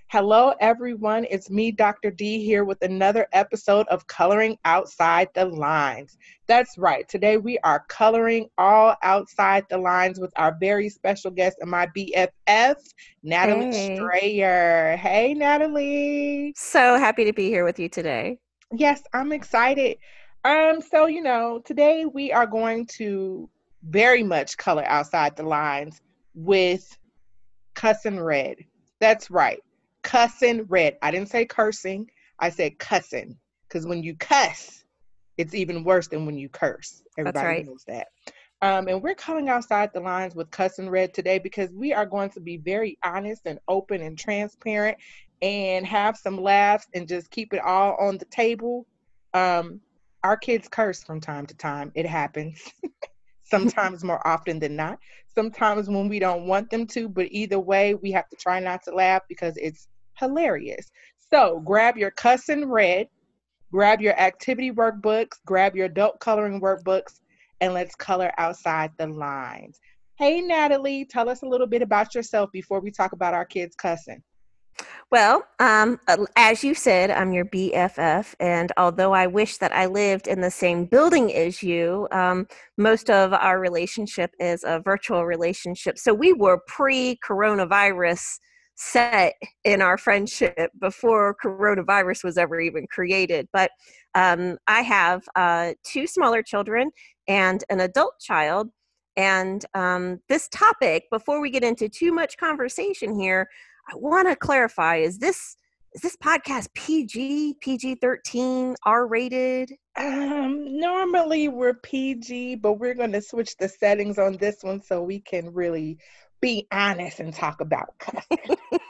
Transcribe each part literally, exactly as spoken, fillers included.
Hello, everyone. It's me, Doctor D, here with another episode of Coloring Outside the Lines. That's right. Today we are coloring all outside the lines with our very special guest and my B F F, Natalie Hey, Strayer. Hey, Natalie. so happy to be here with you today. Yes, I'm excited. Um, so you know, today we are going to very much color outside the lines with cussing red. That's right. Cussing red. I didn't say cursing. I said cussing. Because when you cuss, it's even worse than when you curse. That's Everybody right. knows that. Um, and we're coming outside the lines with cussing red today because we are going to be very honest and open and transparent and have some laughs and just keep it all on the table. Um, our kids curse from time to time. It happens. Sometimes more often than not. Sometimes when we don't want them to, but either way, we have to try not to laugh because it's hilarious. So grab your cussing red, grab your activity workbooks, grab your adult coloring workbooks, and let's color outside the lines. Hey, Natalie, tell us a little bit about yourself before we talk about our kids cussing. Well, um, uh, as you said, I'm your B F F, and although I wish that I lived in the same building as you, um, most of our relationship is a virtual relationship. So we were pre-coronavirus set in our friendship before coronavirus was ever even created. But um, I have uh, two smaller children and an adult child. And um, this topic, before we get into too much conversation here, I want to clarify: is this is this podcast P G, P G thirteen, R rated? Um, normally we're P G, but we're going to switch the settings on this one so we can really be honest and talk about cussing.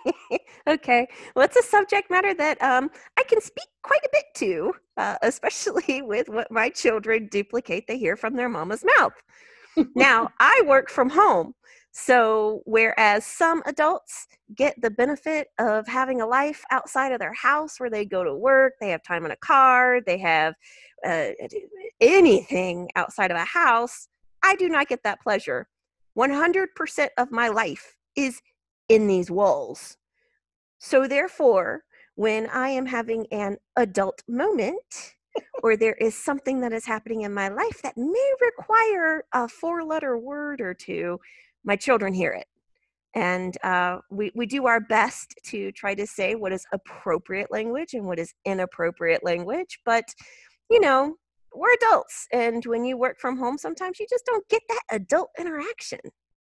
Okay, well, it's a subject matter that um, I can speak quite a bit to, uh, especially with what my children duplicate they hear from their mama's mouth. Now, I work from home. So, whereas some adults get the benefit of having a life outside of their house where they go to work, they have time in a car, they have uh, anything outside of a house, I do not get that pleasure. one hundred percent of my life is in these walls. So, therefore, when I am having an adult moment, or there is something that is happening in my life that may require a four letter word or two, my children hear it. And uh, we, we do our best to try to say what is appropriate language and what is inappropriate language. But, you know, we're adults. And when you work from home, sometimes you just don't get that adult interaction.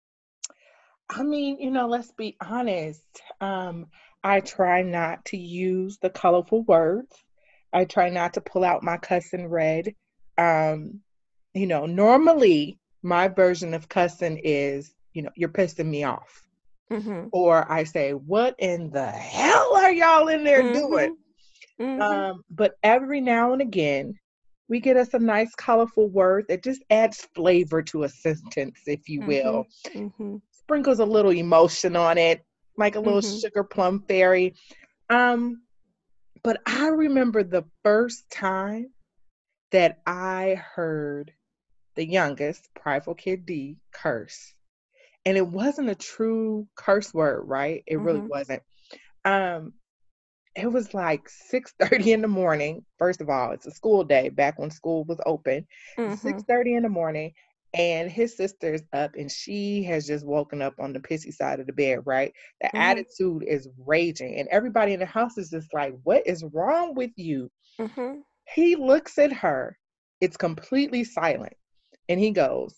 I mean, you know, let's be honest. Um, I try not to use the colorful words. I try not to pull out my cussing red. Um, you know, normally my version of cussing is, you know, you're pissing me off. Mm-hmm. Or I say, what in the hell are y'all in there doing? Mm-hmm. Mm-hmm. Um, but every now and again, we get us a nice colorful word that just adds flavor to a sentence, if you Mm-hmm. will, Mm-hmm. sprinkles a little emotion on it, like a little Mm-hmm. sugar plum fairy. Um, but I remember the first time that I heard the youngest, Prideful Kid D, curse. And it wasn't a true curse word, right? It really Mm-hmm. wasn't. Um, it was like six thirty in the morning. First of all, it's a school day back when school was open. It's Mm-hmm. six thirty in the morning, and his sister's up and she has just woken up on the pissy side of the bed, right? The Mm-hmm. attitude is raging, and everybody in the house is just like, what is wrong with you? Mm-hmm. He looks at her, it's completely silent, and he goes,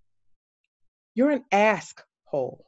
you're an asshole.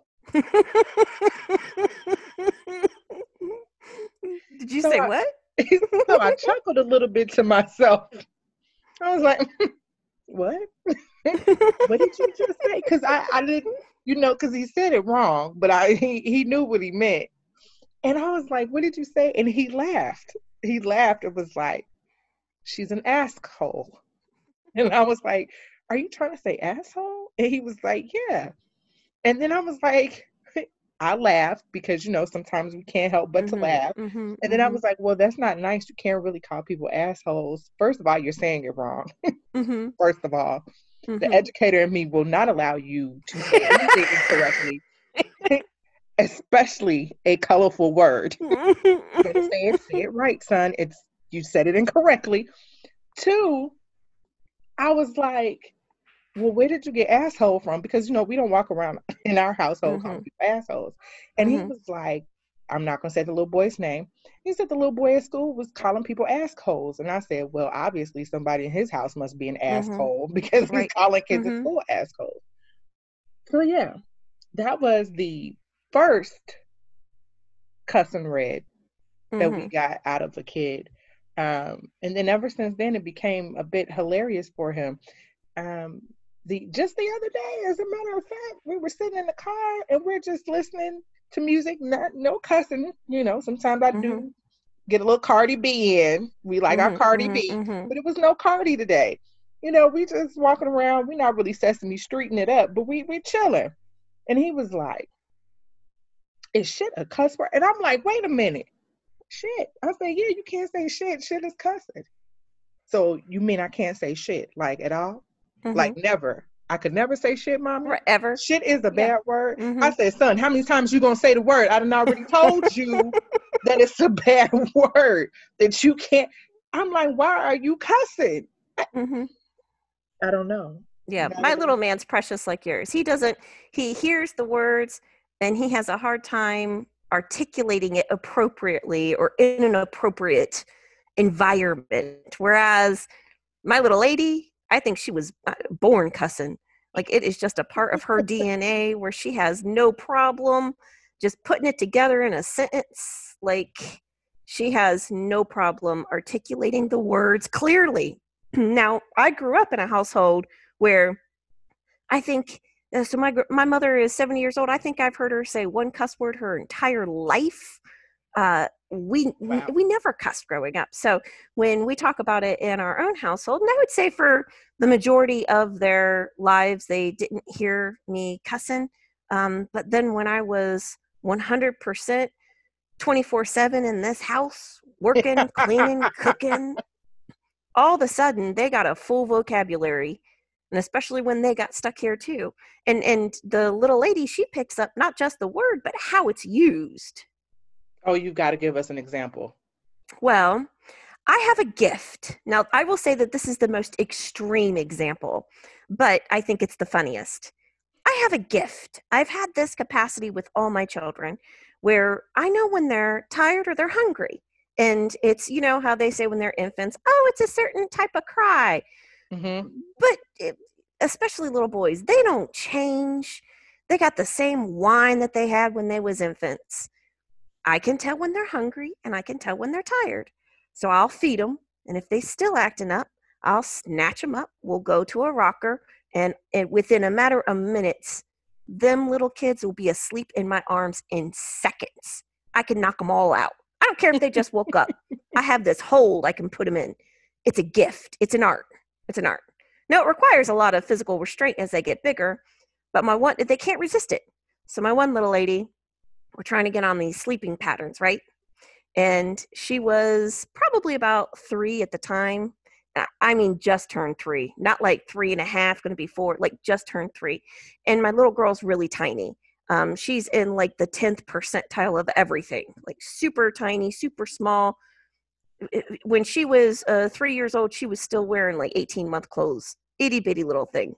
Did you So say I what? so I chuckled a little bit to myself. I was like, what? What did you just say? Because I, I didn't, you know, because he said it wrong, but I he, he knew what he meant. And I was like, what did you say? And he laughed. He laughed. It was like, she's an asshole. And I was like, are you trying to say asshole? And he was like, yeah. And then I was like, I laughed because, you know, sometimes we can't help but to Mhm, laugh. mhm, And then I mhm, was like, well, that's not nice. You can't really call people assholes. First of all, you're saying it wrong. mhm, First of all, the mhm. educator in me will not allow you to say anything incorrectly. especially a colorful word. You better say it, say it right, son. It's you said it incorrectly. Two, I was like, well, where did you get asshole from? Because you know, we don't walk around in our household calling Mhm. people assholes. And he Mhm. was like, I'm not gonna say the little boy's name. He said the little boy at school was calling people assholes. And I said, well, obviously somebody in his house must be an Mhm. asshole because he's Right. calling kids at Mhm. school assholes. So yeah, that was the first cussing red that we Mhm. got out of a kid. Um, and then ever since then, it became a bit hilarious for him. Um, the just the other day, as a matter of fact, we were sitting in the car and we're just listening to music, not no cussing. You know, sometimes I Mhm. do get a little Cardi B in. We like our Mhm. Cardi Mhm. B, Mhm. but it was no Cardi today. You know, we just walking around. We're not really Sesame Streeting it up, but we we chilling. And he was like, "Is shit a cuss word?" And I'm like, "Wait a minute, shit." I said, "Yeah, you can't say shit. Shit is cussing." So you mean I can't say shit like at all? Like Mhm. never. I could never say shit, mommy. Right. Ever. Shit is a Yeah. bad word. I Mhm. said, son, how many times you gonna say the word? I done already told you that it's a bad word that you can't. I'm like, why are you cussing? Mhm. I don't know. Yeah, Now my that little I'm man's precious like yours. He doesn't, he hears the words and he has a hard time articulating it appropriately or in an appropriate environment. Whereas my little lady, I think she was uh, born cussing. Like it is just a part of her D N A where she has no problem just putting it together in a sentence. Like she has no problem articulating the words clearly. Now, I grew up in a household where I think uh, so. My my mother is seventy years old. I think I've heard her say one cuss word her entire life. Uh, we wow. we never cussed growing up. So when we talk about it in our own household, and I would say for the majority of their lives, they didn't hear me cussing. Um, but then when I was one hundred percent twenty-four seven in this house, working, cleaning, cooking, all of a sudden they got a full vocabulary, and especially when they got stuck here too, and and the little lady, she picks up not just the word but how it's used. Oh, you've got to give us an example. Well, I have a gift. Now I will say that this is the most extreme example, but I think it's the funniest. I have a gift. I've had this capacity with all my children where I know when they're tired or they're hungry. And it's, you know, how they say when they're infants, oh, it's a certain type of cry. Mm-hmm. But it, especially little boys, they don't change. They got the same whine that they had when they was infants. I can tell when they're hungry and I can tell when they're tired. So I'll feed them, and if they still acting up, I'll snatch them up. We'll go to a rocker, and, and within a matter of minutes, them little kids will be asleep in my arms in seconds. I can knock them all out. I don't care if they just woke up. I have this hold I can put them in. It's a gift. It's an art. It's an art. Now, it requires a lot of physical restraint as they get bigger, but my one, they can't resist it. So my one little lady, we're trying to get on these sleeping patterns, right? And she was probably about three at the time. Uh, I mean, just turned three, not like three and a half, going to be four, like just turned three. And my little girl's really tiny. Um, she's in like the tenth percentile of everything, like super tiny, super small. When she was uh, three years old, she was still wearing like eighteen month clothes, itty bitty little thing.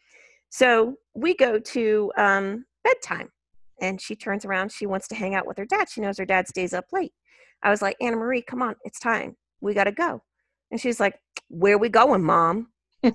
So we go to um, bedtime, and she turns around. She wants to hang out with her dad. She knows her dad stays up late. I was like, Anna Marie, come on, it's time. We got to go. And she's like, where we going, Mom?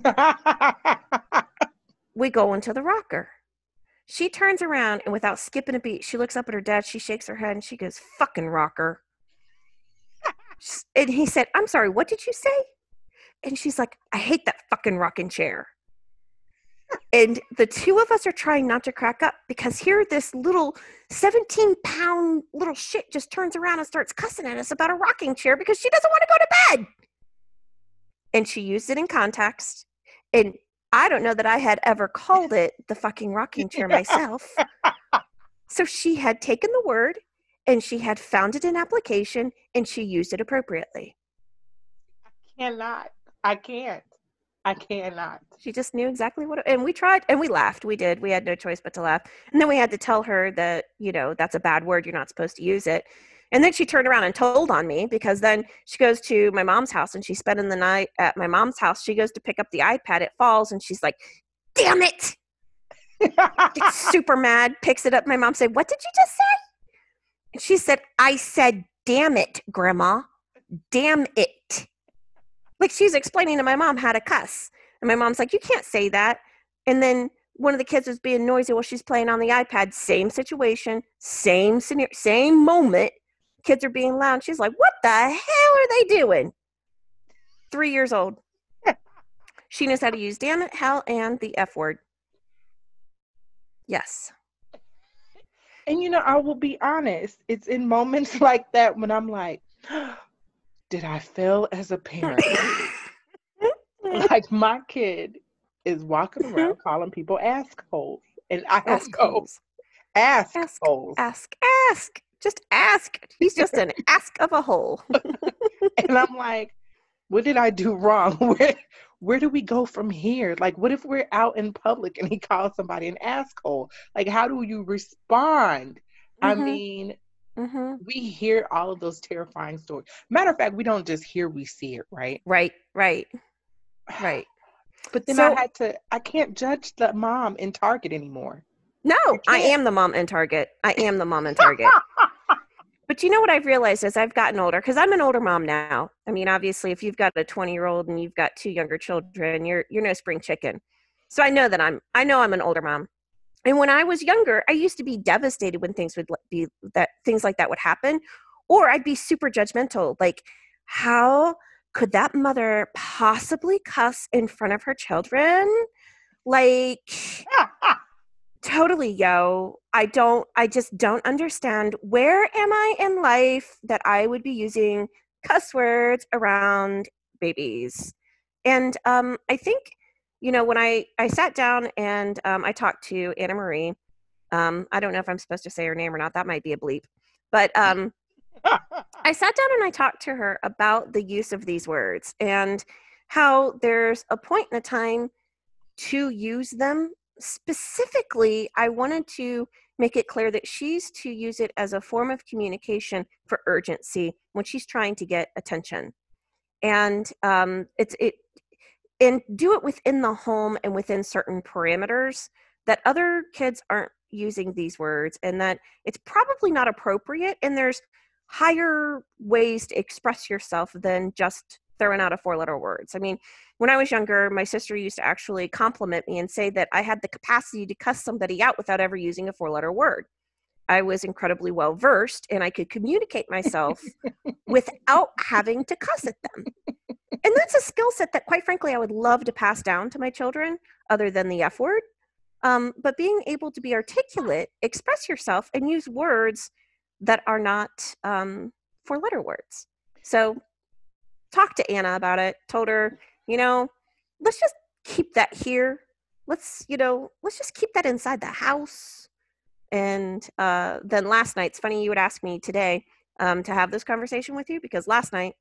We go into the rocker. She turns around, and without skipping a beat, she looks up at her dad. She shakes her head and she goes, fucking rocker. And he said, I'm sorry, what did you say? And she's like, I hate that fucking rocking chair. And the two of us are trying not to crack up because here this little seventeen pound little shit just turns around and starts cussing at us about a rocking chair because she doesn't want to go to bed. And she used it in context. And I don't know that I had ever called it the fucking rocking chair myself. So she had taken the word and she had found it in application and she used it appropriately. Cannot. I can't. I cannot. She just knew exactly what it, and we tried and we laughed. We did. We had no choice but to laugh. And then we had to tell her that, you know, that's a bad word. You're not supposed to use it. And then she turned around and told on me because then she goes to my mom's house and she's spending the night at my mom's house. She goes to pick up the iPad. It falls and she's like, damn it. Gets super mad, picks it up. My mom said, what did you just say? And she said, I said, damn it, Grandma. Damn it. Like she's explaining to my mom how to cuss. And my mom's like, you can't say that. And then one of the kids was being noisy while she's playing on the iPad. Same situation, same scenario, same moment. Kids are being loud. She's like, what the hell are they doing? Three years old. She knows how to use damn it, hell, and the F word. Yes. And, you know, I will be honest. It's in moments like that when I'm like, did I fail as a parent? Like my kid is walking around calling people assholes. And I don't know. Ask ask, holes. Ask, ask. Just ask. He's just an ask of a hole. And I'm like, what did I do wrong? Where, where do we go from here? Like, what if we're out in public and he calls somebody an asshole? Like, how do you respond? Mm-hmm. I mean, mm-hmm. we hear all of those terrifying stories. Matter of fact, we don't just hear, we see it, right? Right, right, right. But then so, I had to, I can't judge the mom in Target anymore. No, I, I am the mom in Target. I am the mom in Target. But you know what I've realized as I've gotten older, because I'm an older mom now. I mean, obviously, if you've got a twenty-year-old and you've got two younger children, you're you're no spring chicken. So I know that I'm I know I'm an older mom. And when I was younger, I used to be devastated when things would be that things like that would happen, or I'd be super judgmental. Like, how could that mother possibly cuss in front of her children? Like. Totally, yo. I don't, I just don't understand. Where am I in life that I would be using cuss words around babies? And um, I think, you know, when I, I sat down and um, I talked to Anna Marie, um, I don't know if I'm supposed to say her name or not. That might be a bleep. But um, I sat down and I talked to her about the use of these words and how there's a point in a time to use them. Specifically, I wanted to make it clear that she's to use it as a form of communication for urgency when she's trying to get attention. And um, it's it and do it within the home and within certain parameters that other kids aren't using these words, and that it's probably not appropriate. And there's higher ways to express yourself than just throwing out a four-letter words. I mean, when I was younger, my sister used to actually compliment me and say that I had the capacity to cuss somebody out without ever using a four-letter word. I was incredibly well-versed, and I could communicate myself without having to cuss at them. And that's a skill set that, quite frankly, I would love to pass down to my children, other than the F word. Um, but being able to be articulate, express yourself, and use words that are not um, four-letter words. So talked to Anna about it, told her, you know, let's just keep that here. Let's, you know, let's just keep that inside the house. And uh, then last night, it's funny you would ask me today um, to have this conversation with you, because last night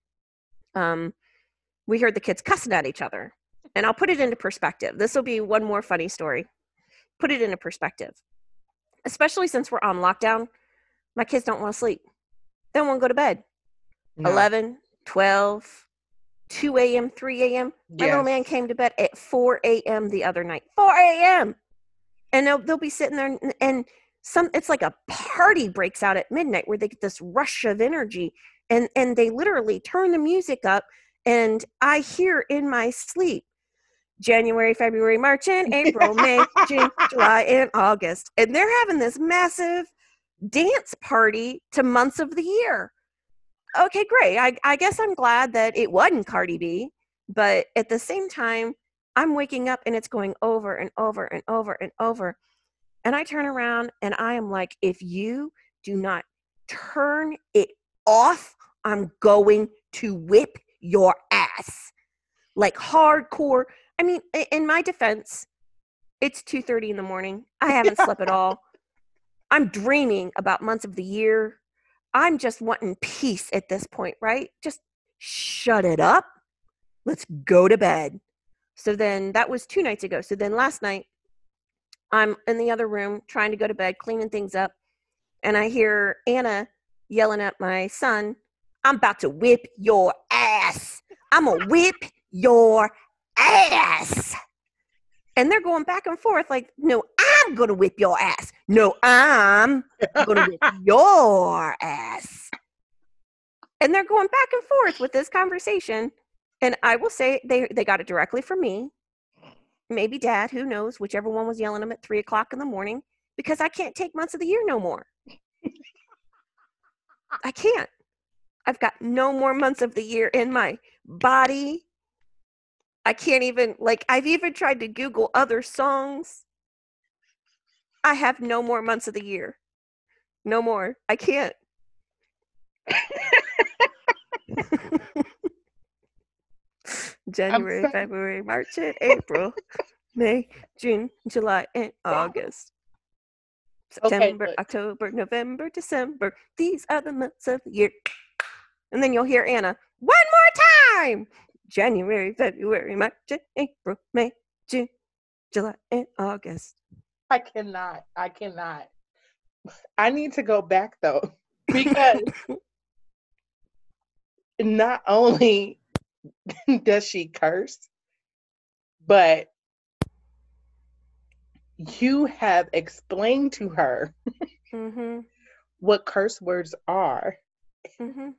um, we heard the kids cussing at each other. And I'll put it into perspective. This will be one more funny story. Put it into perspective. Especially since we're on lockdown, my kids don't want to sleep. They don't want to go to bed. No. eleven, twelve, two a.m., three a.m. My yes. little man came to bed at four a.m. the other night. four a.m. And they'll, they'll be sitting there and, and some it's like a party breaks out at midnight where they get this rush of energy, and, and they literally turn the music up, and I hear in my sleep, January, February, March, and April, May, June, July, and August. And they're having this massive dance party to months of the year. Okay, great. I, I guess I'm glad that it wasn't Cardi B, but at the same time, I'm waking up and it's going over and over and over and over. And I turn around and I am like, if you do not turn it off, I'm going to whip your ass. Like hardcore. I mean, in my defense, it's two thirty in the morning. I haven't slept at all. I'm dreaming about months of the year. I'm just wanting peace at this point, right? Just shut it up. Let's go to bed. So then that was two nights ago. So then last night, I'm in the other room trying to go to bed, cleaning things up, and I hear Anna yelling at my son, I'm about to whip your ass. I'm going to whip your ass. And they're going back and forth like, no, I'm going to whip your ass. No, I'm going to whip your ass. And they're going back and forth with this conversation. And I will say they, they got it directly from me. Maybe dad, who knows, whichever one was yelling at them at three o'clock in the morning, because I can't take months of the year no more. I can't. I've got no more months of the year in my body. I can't even, like, I've even tried to Google other songs. I have no more months of the year. No more. I can't. January, so- February, March, and April, May, June, July, and August. September, okay, October, November, December. These are the months of the year. And then you'll hear Anna, one more time. January, February, March, April, May, June, July, and August. I cannot. I cannot. I need to go back though, because not only does she curse, but you have explained to her mm-hmm. what curse words are, Mm-hmm.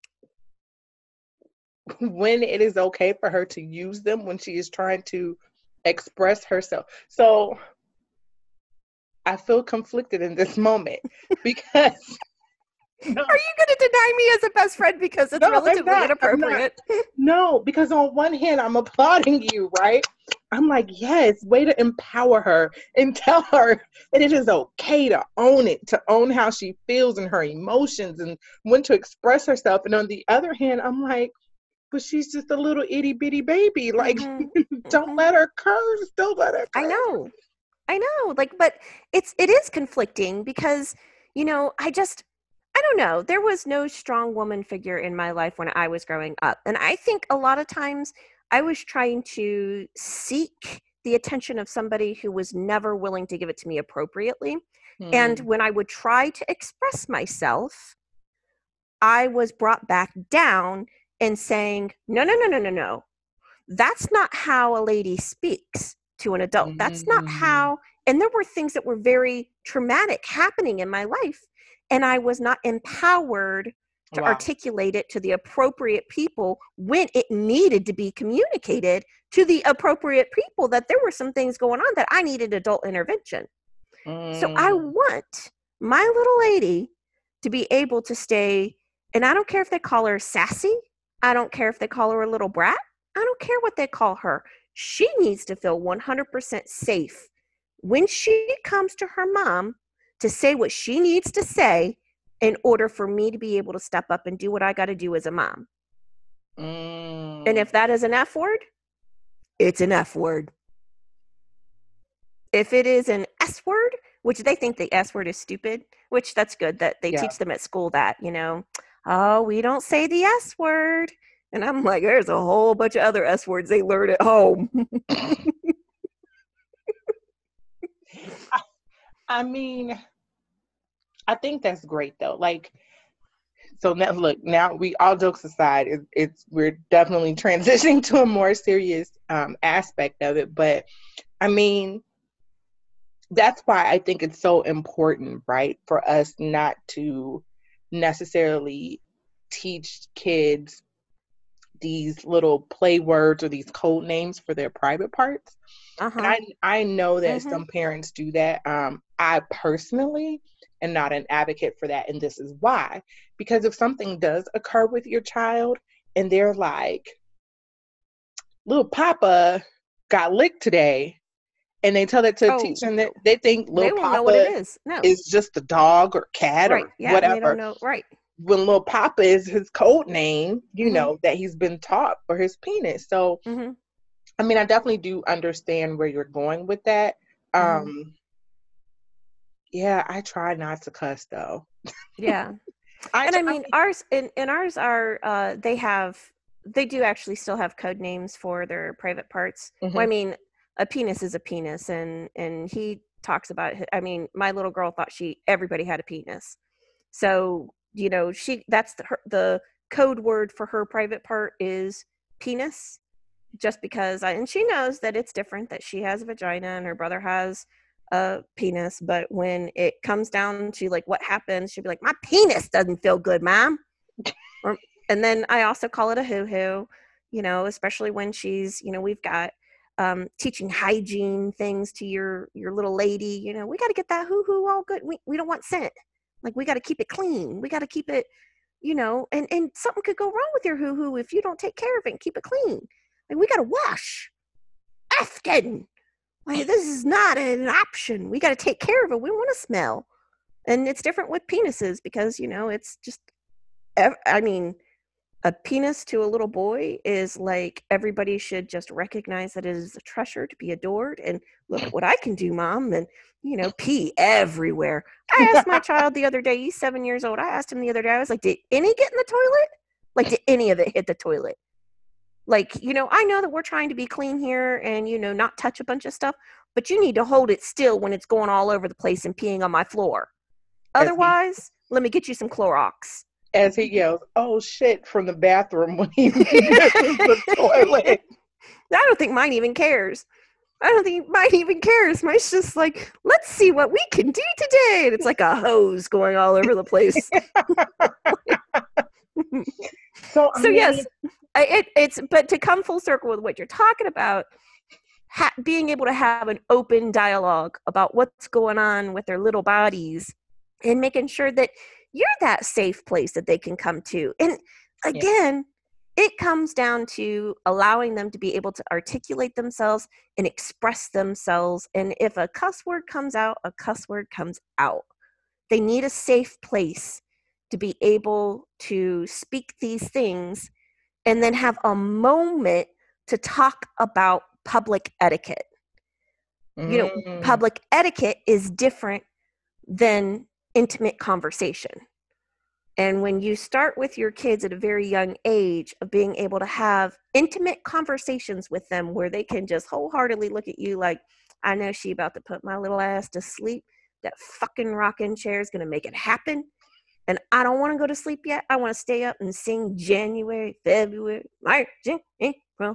when it is okay for her to use them when she is trying to express herself. So I feel conflicted in this moment because no, Are you going to deny me as a best friend because it's no, I'm relatively not. I'm not. inappropriate? No, because on one hand, I'm applauding you, right? I'm like, yes, way to empower her and tell her that it is okay to own it, to own how she feels and her emotions and when to express herself. And on the other hand, I'm like, but she's just a little itty bitty baby. Like, Mm-hmm. don't Mm-hmm. let her curse. Don't let her curse. I know. I know. Like, but it's, it is conflicting because, you know, I just, I don't know. There was no strong woman figure in my life when I was growing up. And I think a lot of times I was trying to seek the attention of somebody who was never willing to give it to me appropriately. Hmm. And when I would try to express myself, I was brought back down and saying, no, no, no, no, no, no. That's not how a lady speaks to an adult. That's not how, and there were things that were very traumatic happening in my life. And I was not empowered to Wow. articulate it to the appropriate people when it needed to be communicated to the appropriate people, that there were some things going on that I needed adult intervention. Mm. So I want my little lady to be able to stay, and I don't care if they call her sassy. I don't care if they call her a little brat. I don't care what they call her. She needs to feel one hundred percent safe when she comes to her mom to say what she needs to say in order for me to be able to step up and do what I got to do as a mom. Mm. And if that is an F word, it's an F word. If it is an S word, which they think the S word is stupid, which that's good that they Yeah. teach them at school that, you know, oh, we don't say the S word. And I'm like, there's a whole bunch of other S words they learn at home. I, I mean, I think that's great though. Like, so now look, now we, all jokes aside, it, it's we're definitely transitioning to a more serious um, aspect of it. But I mean, that's why I think it's so important, right, for us not to necessarily teach kids these little play words or these code names for their private parts. Uh-huh. And I I know that Mhm. some parents do that. Um, I personally am not an advocate for that, and this is why. Because if something does occur with your child and they're like, little Papa got licked today, and they tell that to a Oh, teacher and they, they think they little won't know what it Papa is. No. is just a dog or cat Right. or Yeah. And they don't whatever. know. Right. When little Papa is his code name, you Mhm. know, that he's been taught for his penis. So, Mhm. I mean, I definitely do understand where you're going with that. Um, Mhm. yeah, I try not to cuss though. Yeah. I, And tr- I mean, ours and, and ours are uh, they have they do actually still have code names for their private parts. Mm-hmm. Well, I mean, a penis is a penis, and and he talks about it. I mean, my little girl thought she everybody had a penis, so you know she that's the, her, the code word for her private part is penis, just because I and she knows that it's different, that she has a vagina and her brother has a penis, but when it comes down to like what happens, she'll be like, my penis doesn't feel good, mom. Or, and then I also call it a hoo-hoo, you know, especially when she's, you know, we've got um, teaching hygiene things to your your little lady. You know, we got to get that hoo-hoo all good. We we don't want scent. Like, we got to keep it clean. We got to keep it, you know, and, and something could go wrong with your hoo-hoo if you don't take care of it and keep it clean. Like, we got to wash often. Like, this is not an option. We got to take care of it. We want to smell. And it's different with penises because, you know, it's just, I mean, a penis to a little boy is like everybody should just recognize that it is a treasure to be adored. And look at what I can do, mom. And, you know, pee everywhere. I asked my child the other day, he's seven years old. I asked him the other day, I was like, did any get in the toilet? Like, did any of it hit the toilet? Like, you know, I know that we're trying to be clean here and, you know, not touch a bunch of stuff, but you need to hold it still when it's going all over the place and peeing on my floor. Otherwise, he, let me get you some Clorox. As he yells, oh shit, from the bathroom when he misses the toilet. I don't think mine even cares. I don't think mine even cares. Mine's just like, let's see what we can do today. And it's like a hose going all over the place. so, so mean, yes, it, it's, but to come full circle with what you're talking about, ha- being able to have an open dialogue about what's going on with their little bodies and making sure that you're that safe place that they can come to. And again, yeah. it comes down to allowing them to be able to articulate themselves and express themselves. And if a cuss word comes out, a cuss word comes out. They need a safe place to be able to speak these things and then have a moment to talk about public etiquette. Mm. You know, public etiquette is different than intimate conversation. And when you start with your kids at a very young age of being able to have intimate conversations with them where they can just wholeheartedly look at you like, I know she about to put my little ass to sleep. That fucking rocking chair is going to make it happen. And I don't want to go to sleep yet. I want to stay up and sing January, February, March, April.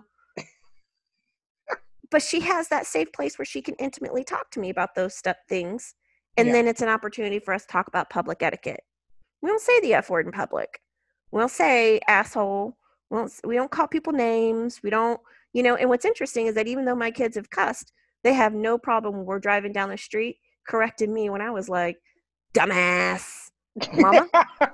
But she has that safe place where she can intimately talk to me about those stuff things. And yeah. then it's an opportunity for us to talk about public etiquette. We don't say the F word in public. We don't say asshole. We don't, we don't call people names. We don't, you know, and what's interesting is that even though my kids have cussed, they have no problem when we're driving down the street correcting me when I was like, dumbass, mama.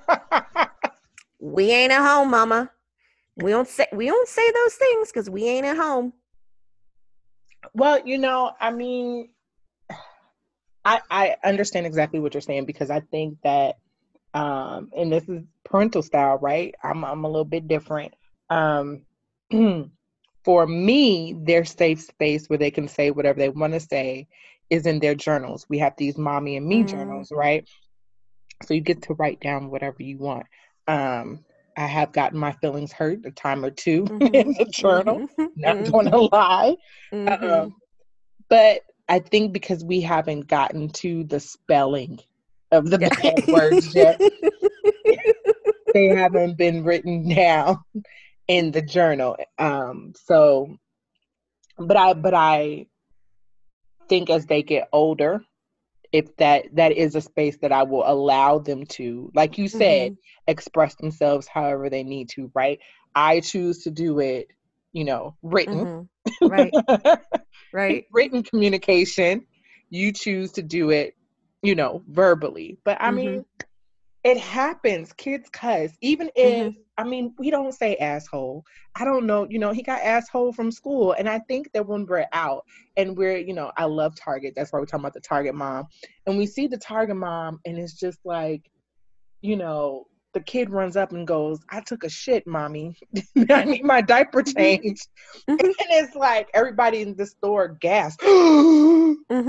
We ain't at home, mama. We don't say, we don't say those things because we ain't at home. Well, you know, I mean, I, I understand exactly what you're saying because I think that, um, and this is parental style, right? I'm I'm a little bit different. Um, for me, their safe space where they can say whatever they want to say is in their journals. We have these mommy and me mm. journals, right? So you get to write down whatever you want. Um, I have gotten my feelings hurt a time or two mm-hmm. in the journal, mm-hmm. not mm-hmm. going to lie. Mm-hmm. Um, but I think because we haven't gotten to the spelling of the bad words yet, they haven't been written down in the journal. Um, so, but I, but I think as they get older, if that, that is a space that I will allow them to, like you said, mm-hmm. express themselves however they need to, right? I choose to do it, you know, written. Mm-hmm. Right. Right. Written communication. You choose to do it, you know, verbally. But I mm-hmm. mean, it happens. Kids cuss. Even if, mm-hmm. I mean, we don't say asshole. I don't know, you know, he got asshole from school. And I think that when we're out and we're, you know, I love Target. That's why we're talking about the Target mom. And we see the Target mom and it's just like, you know, the kid runs up and goes, I took a shit, mommy. I need my diaper changed. Mm-hmm. And it's like everybody in the store gasps. mm-hmm.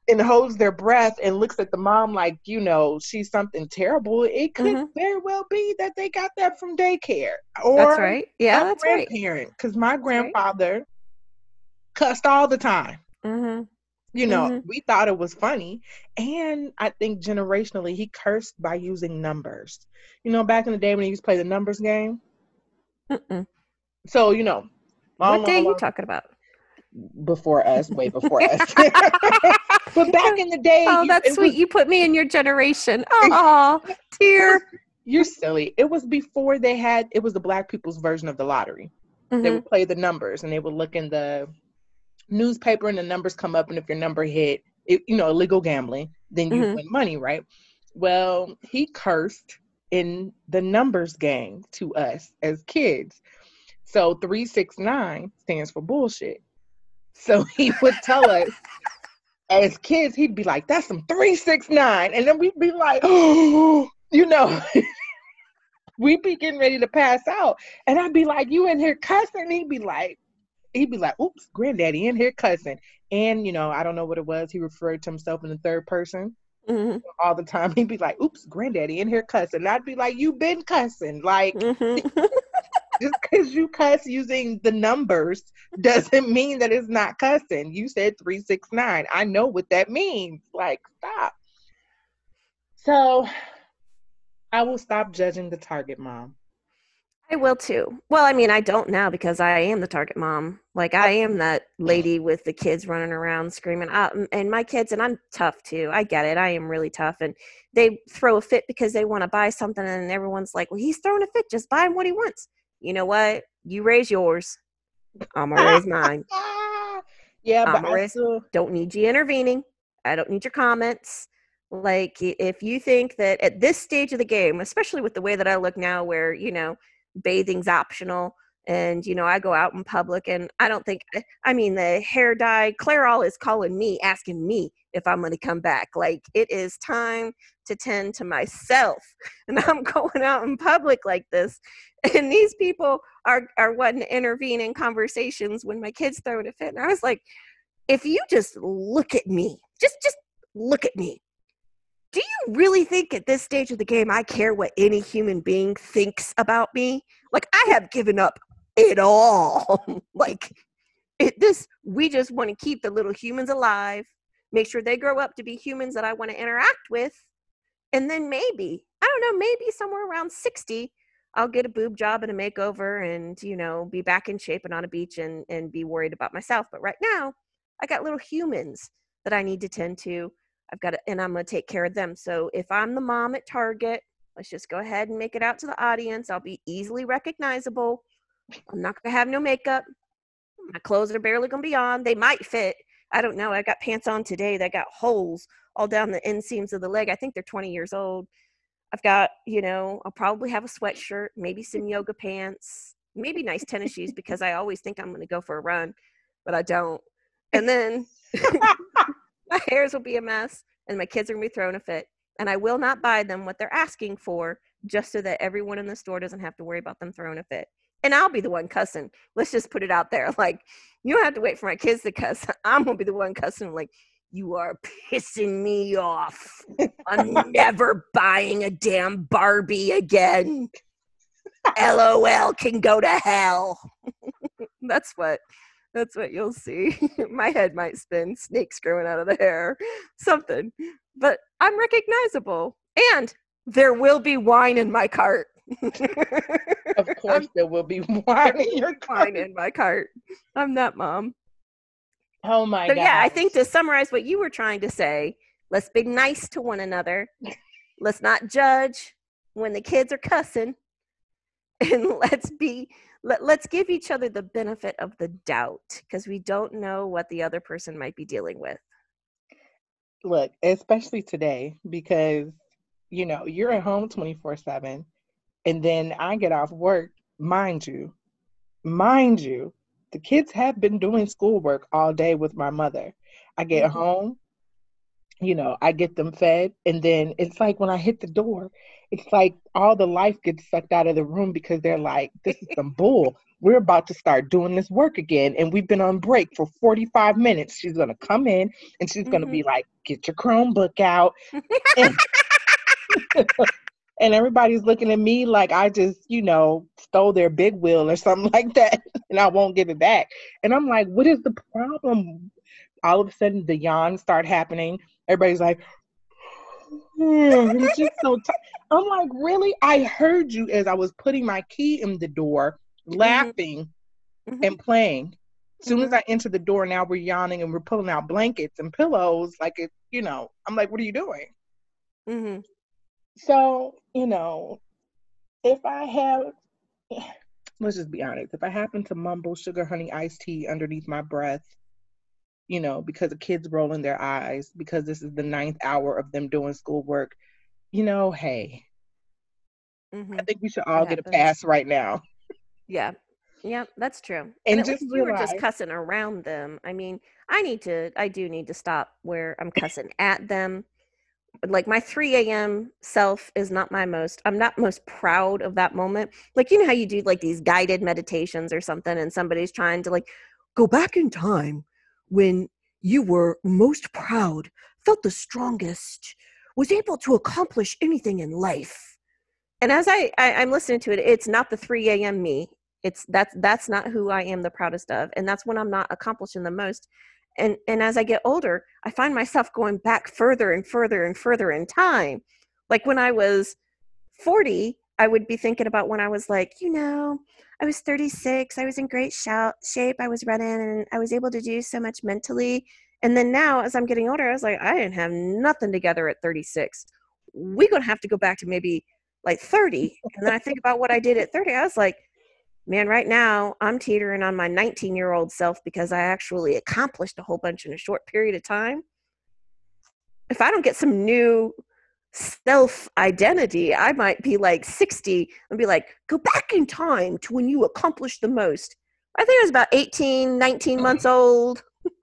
and holds their breath and looks at the mom like, you know, she's something terrible. It could Mm-hmm. very well be that they got that from daycare That's or right. Yeah, a that's right. grandparent. Because my That's right. grandfather cussed all the time. Mm-hmm. You know, Mm-hmm. we thought it was funny. And I think generationally, he cursed by using numbers. You know, back in the day when he used to play the numbers game. Mm-mm. So, you know, long, What day are long, you long talking about? before us, way before us. But back in the day, Oh, you, that's it sweet. was, You put me in your generation. Oh, it was, dear. you're silly. It was before they had, it was the black people's version of the lottery. They Mm-hmm. would play the numbers and they would look in the newspaper and the numbers come up. And if your number hit, it, you know, illegal gambling, then you Mm-hmm. win money, right? Well, he cursed in the numbers game to us as kids. So three six nine stands for bullshit. So he would tell us as kids, he'd be like, that's some three six nine. And then we'd be like, oh, you know, we'd be getting ready to pass out. And I'd be like, you in here cussing? He'd be like, he'd be like, oops, granddaddy in here cussing. And, you know, I don't know what it was. He referred to himself in the third person Mm-hmm. all the time. He'd be like, oops, granddaddy in here cussing. And I'd be like, you been cussing. Like, Mm-hmm. just because you cuss using the numbers doesn't mean that it's not cussing. You said three six nine. I know what that means. Like, stop. So I will stop judging the target mom. I will too. Well, I mean, I don't now because I am the target mom. Like, I I, am that lady with the kids running around screaming out, and my kids, and I'm tough too. I get it. I am really tough. And they throw a fit because they want to buy something, and everyone's like, well, he's throwing a fit. Just buy him what he wants. You know what? You raise yours. I'm going to raise mine. yeah, I'm but going to I raise. still, Don't need you intervening. I don't need your comments. Like, if you think that at this stage of the game, especially with the way that I look now, where, you know, bathing's optional and, you know, I go out in public and I don't think, I mean, the hair dye, Clairol is calling me, asking me if I'm going to come back. Like, it is time to tend to myself. And I'm going out in public like this. And these people are, are wanting to intervene in conversations when my kids throwing a fit. And I was like, if you just look at me, just, just look at me. Do you really think at this stage of the game I care what any human being thinks about me? Like, I have given up it all. Like, it, this, we just want to keep the little humans alive, make sure they grow up to be humans that I want to interact with. And then maybe, I don't know, maybe somewhere around sixty, I'll get a boob job and a makeover and, you know, be back in shape and on a beach and, and be worried about myself. But right now, I got little humans that I need to tend to. I've got to, and I'm going to take care of them. So if I'm the mom at Target, let's just go ahead and make it out to the audience. I'll be easily recognizable. I'm not going to have no makeup. My clothes are barely going to be on. They might fit. I don't know. I got pants on today that got holes all down the inseams of the leg. I think they're twenty years old. I've got, you know, I'll probably have a sweatshirt, maybe some yoga pants, maybe nice tennis shoes because I always think I'm going to go for a run, but I don't. And then my hairs will be a mess and my kids are going to be throwing a fit. And I will not buy them what they're asking for just so that everyone in the store doesn't have to worry about them throwing a fit. And I'll be the one cussing. Let's just put it out there. Like, you don't have to wait for my kids to cuss. I'm going to be the one cussing like, you are pissing me off. I'm never buying a damn Barbie again. LOL can go to hell. That's what that's what you'll see. My head might spin, snakes growing out of the hair, something. But I'm recognizable. And there will be wine in my cart. of course, there will be wine in your cart. Wine in my cart. I'm that mom. Oh my So god. yeah, I think to summarize what you were trying to say, let's be nice to one another. Let's not judge when the kids are cussing. And let's be let, let's give each other the benefit of the doubt because we don't know what the other person might be dealing with. Look, especially today, because you know, you're at home twenty-four seven, and then I get off work, mind you, mind you, the kids have been doing schoolwork all day with my mother. I get Mm-hmm. home, you know, I get them fed. And then it's like when I hit the door, it's like all the life gets sucked out of the room because they're like, this is some bull. We're about to start doing this work again. And we've been on break for forty-five minutes. She's going to come in and she's going to Mm-hmm. be like, get your Chromebook out. And, and everybody's looking at me like I just, you know, stole their big wheel or something like that. And I won't give it back. And I'm like, what is the problem? All of a sudden, the yawns start happening. Everybody's like, I'm just so tired. I'm like, really? I heard you as I was putting my key in the door, Mm-hmm. laughing Mm-hmm. and playing. As soon as Mm-hmm. I entered the door, now we're yawning and we're pulling out blankets and pillows. Like, it, you know, I'm like, what are you doing? Mm-hmm. So, you know, if I have, let's just be honest, if I happen to mumble sugar honey iced tea underneath my breath, you know, because the kids rolling their eyes, because this is the ninth hour of them doing schoolwork, you know, hey, I Mm-hmm. think we should It all get a happens. pass right now Yeah. Yeah, that's true. And and at just least you were just realize, cussing around them. I mean, I need to, I do need to stop where I'm cussing at them. Like my three a m self is not my most, I'm not most proud of that moment. Like, you know how you do like these guided meditations or something, and somebody's trying to like go back in time when you were most proud, felt the strongest, was able to accomplish anything in life. And as I, I I'm listening to it, it's not the three a m me. It's that's that's not who I am the proudest of, and that's when I'm not accomplishing the most. And and as I get older, I find myself going back further and further and further in time. Like when I was forty, I would be thinking about when I was like, you know, I was thirty-six, I was in great shape, I was running, and I was able to do so much mentally. And then now, as I'm getting older, I was like, I didn't have nothing together at thirty-six. We're going to have to go back to maybe like thirty. And then I think about what I did at thirty. I was like, man, right now I'm teetering on my nineteen year old self because I actually accomplished a whole bunch in a short period of time. If I don't get some new self identity, I might be like sixty and be like, go back in time to when you accomplished the most. I think I was about eighteen, nineteen months old.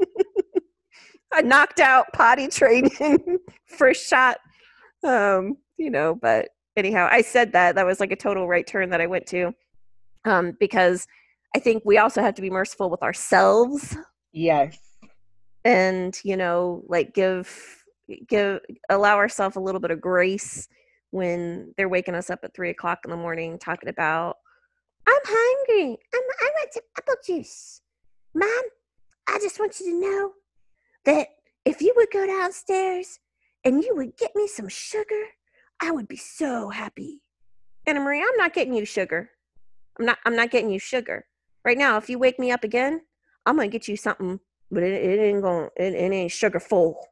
I knocked out potty training first shot. Um, you know, but anyhow, I said that. That was like a total right turn that I went to. Um, because I think we also have to be merciful with ourselves yes. and, you know, like give give allow ourselves a little bit of grace when they're waking us up at three o'clock in the morning talking about, I'm hungry. I'm, I want some apple juice. Mom, I just want you to know that if you would go downstairs and you would get me some sugar, I would be so happy. Anna Marie, I'm not getting you sugar. I'm not I'm not getting you sugar. Right now, if you wake me up again, I'm gonna get you something, but it, it ain't going it, it ain't sugar full.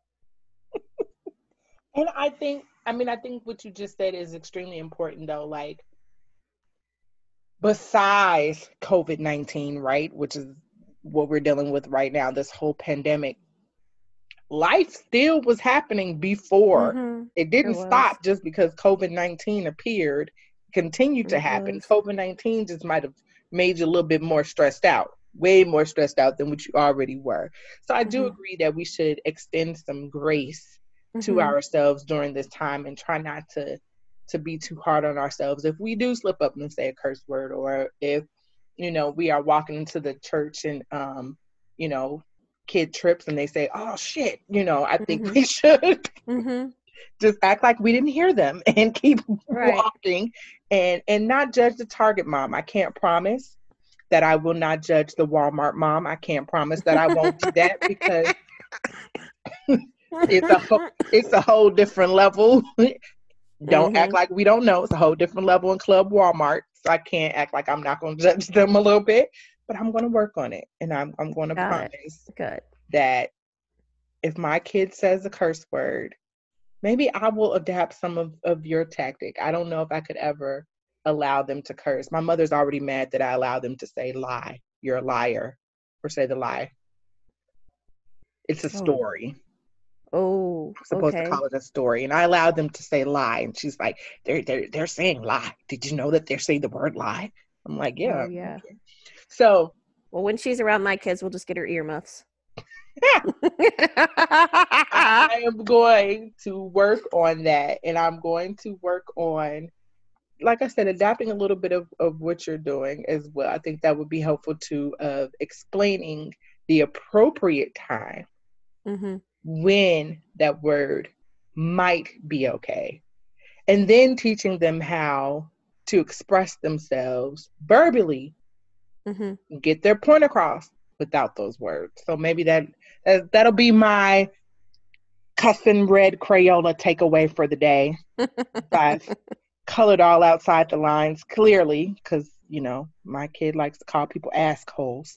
And I think, I mean, I think what you just said is extremely important though. Like, besides COVID nineteen, right, which is what we're dealing with right now, this whole pandemic, life still was happening before. Mm-hmm. It It didn't was. stop just because COVID nineteen appeared, it continued to It happen. was. COVID nineteen just might have made you a little bit more stressed out, way more stressed out than what you already were. So I do Mm-hmm. agree that we should extend some grace to Mm-hmm. ourselves during this time and try not to to be too hard on ourselves. If we do slip up and say a curse word, or if, you know, we are walking into the church and um, you know, kid trips and they say, oh shit, you know, I think Mm-hmm. we should Mm-hmm. just act like we didn't hear them and keep Right. walking and and not judge the Target mom. I can't promise that I will not judge the Walmart mom. I can't promise that I won't do that because it's a whole, it's a whole different level. Don't act Mm-hmm. like we don't know. It's a whole different level in Club Walmart. So I can't act like I'm not going to judge them a little bit, but I'm going to work on it. And I'm, I'm going to Got it. promise Good. that if my kid says a curse word, maybe I will adapt some of, of your tactic. I don't know if I could ever allow them to curse. My mother's already mad that I allow them to say lie. You're a liar. Or say the lie. It's a Oh. story. Oh, I'm supposed to okay. call it a story. And I allowed them to say lie. And she's like, they're they're they're saying lie. Did you know that they're saying the word lie? I'm like, Oh yeah. yeah. Okay. So Well, when she's around my kids, we'll just get her earmuffs. I am going to work on that, and I'm going to work on, like I said, adapting a little bit of, of what you're doing as well. I think that would be helpful to uh, explaining the appropriate time Mm-hmm. when that word might be okay. And then teaching them how to express themselves verbally, Mm-hmm. get their point across without those words. So maybe that, that that'll be my Cousin Red Crayola takeaway for the day. I've colored all outside the lines clearly because, you know, my kid likes to call people assholes,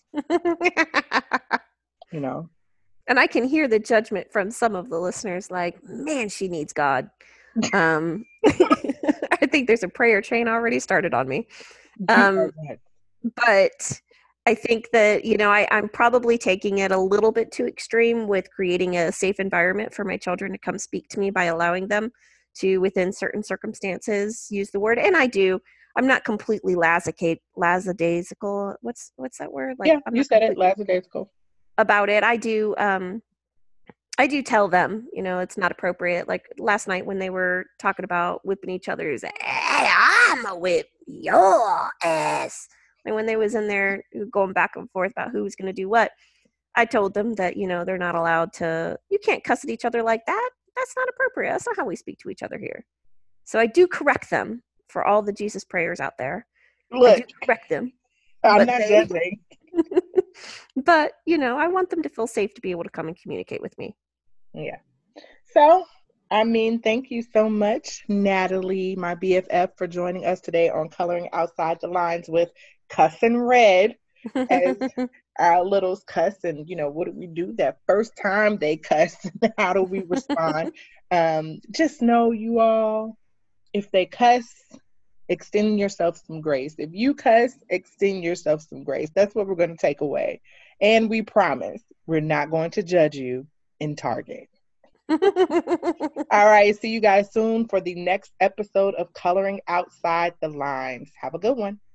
you know. And I can hear the judgment from some of the listeners like, man, she needs God. Um, I think there's a prayer chain already started on me. Um, but I think that, you know, I, I'm probably taking it a little bit too extreme with creating a safe environment for my children to come speak to me by allowing them to, within certain circumstances, use the word. And I do. I'm not completely lassicate, lackadaisical. What's what's that word? Like, Yeah, I'm you not said it. completely Lackadaisical. about it. I do. Um, I do tell them, you know, it's not appropriate. Like last night when they were talking about whipping each other's, hey, I'm a whip your ass. And when they was in there going back and forth about who was going to do what, I told them that, you know, they're not allowed to, you can't cuss at each other like that. That's not appropriate. That's not how we speak to each other here. So I do correct them for all the Jesus prayers out there. I do Look, correct them. I'm But not they, judging. but, you know, I want them to feel safe to be able to come and communicate with me. Yeah. So, I mean, thank you so much, Natalie, my B F F, for joining us today on Coloring Outside the Lines with Cousin Red, as our littles cuss. And, you know, what do we do that first time they cuss? How do we respond? Um, just know, you all, if they cuss, extend yourself some grace. If you cuss, extend yourself some grace. That's what we're going to take away. And we promise we're not going to judge you in Target. All right. See you guys soon for the next episode of Coloring Outside the Lines. Have a good one.